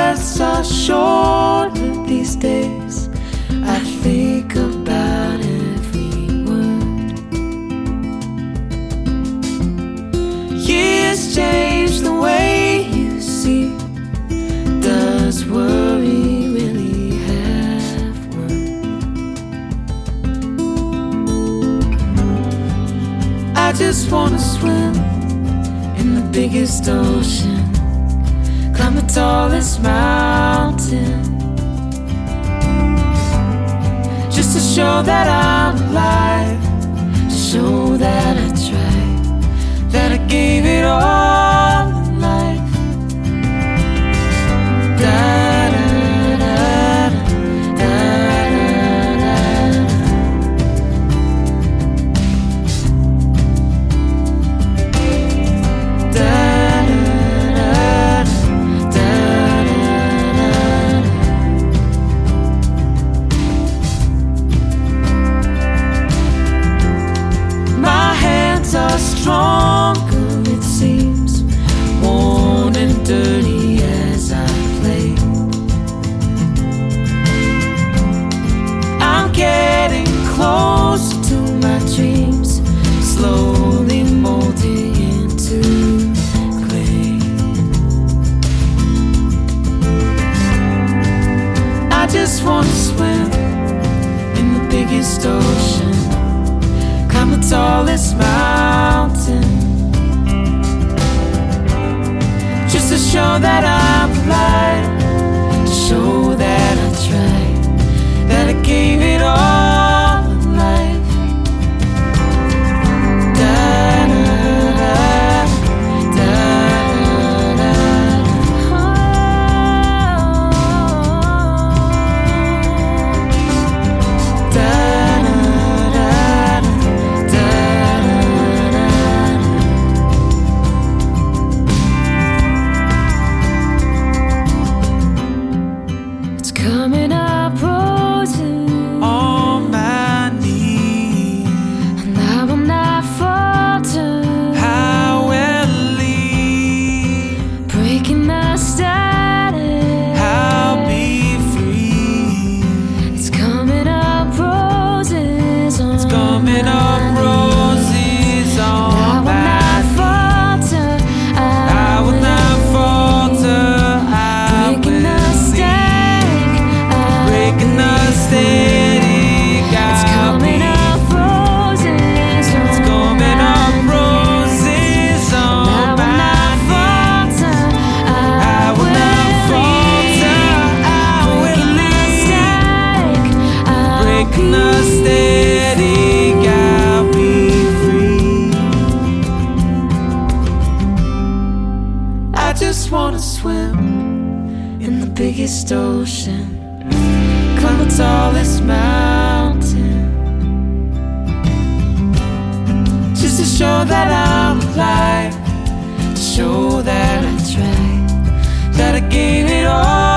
lives are short these days. I think about every word. Years change the way you see. Does worry really have worth? I just wanna swim in the biggest ocean, climb the tallest mountain, just to show that I'm alive, to show that I tried, that I gave it all in life. Stronger, it seems, worn and dirty as I play. I'm getting closer to my dreams, slowly molding into clay. I just wanna swim in the biggest ocean, climb the tallest mountain, just to show that I'm alive, to show that I tried, that I gave it all in life. Coming up roses on my knees, and I will not falter. I will leave, breaking the static, I'll be free. It's coming up roses on, it's coming up roses on I will my not falter. I will not falter. Breaking the static, breaking the static. it's coming up roses on, it's coming up roses on I will my not falter. I will not falter. I will leave, breaking the static. I'll be free. I just wanna swim in the biggest ocean, climb the tallest mountain, just to show that I'm alive, to show that I tried, that I gave it all.